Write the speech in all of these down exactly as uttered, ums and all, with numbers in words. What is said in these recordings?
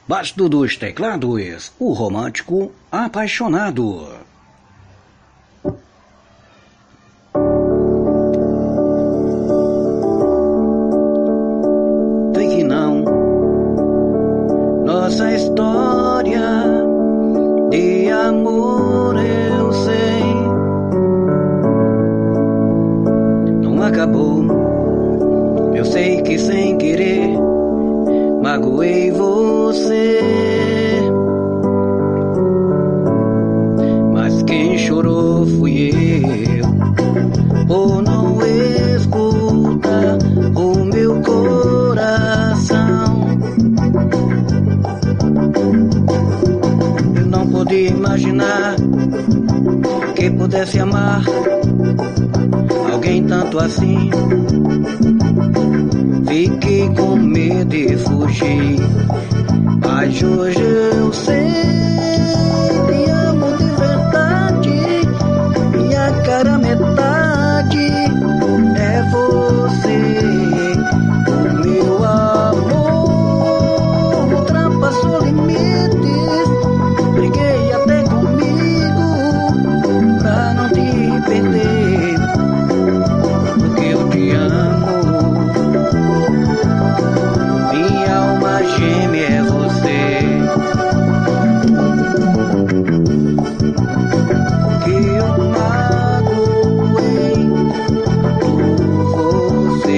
Baixo dos teclados, o romântico apaixonado. Sei que não, nossa história de amor eu sei, não acabou. Eu sei que sem querer magoei você, mas quem chorou fui eu, por não escutar o meu coração. Eu não podia imaginar que pudesse amar alguém tanto assim. Fiquei com medo de fugir, mas hoje eu sei, te amo de verdade, minha cara metade é você. O meu amor ultrapassou limites, briguei até comigo pra não te perder, porque eu te amo. Gêmea é você, que eu magoei por você.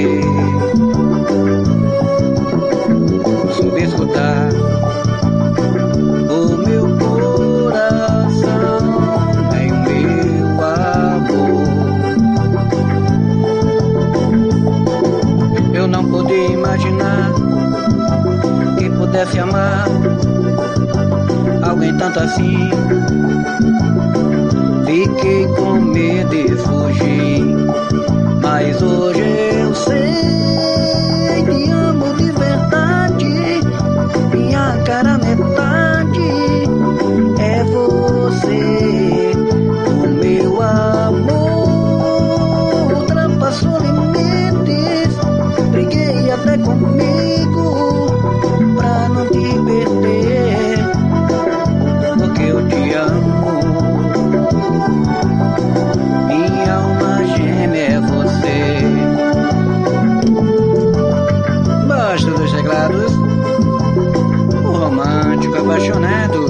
Soube escutar o meu coração, é o meu amor. Eu não podia imaginar que pudesse amar alguém tanto assim. Fiquei com medo de fugir, mas hoje eu sei, te amo de verdade, minha cara metade é você. O meu amor ultrapassou limites, briguei até comigo pra não te perder, porque eu te amo. Minha alma gêmea é você. Baixo dos teclados, o romântico apaixonado.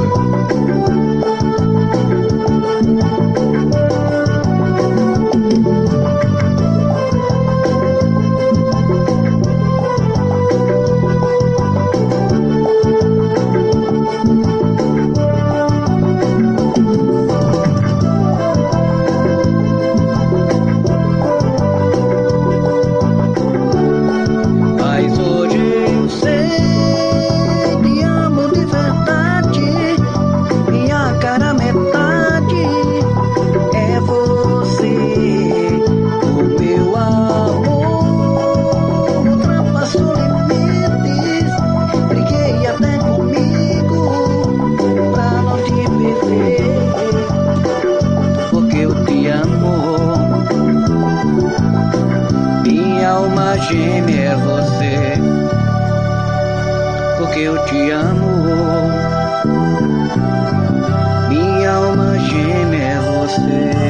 Gêmea é você, porque eu te amo. Minha alma gêmea é você.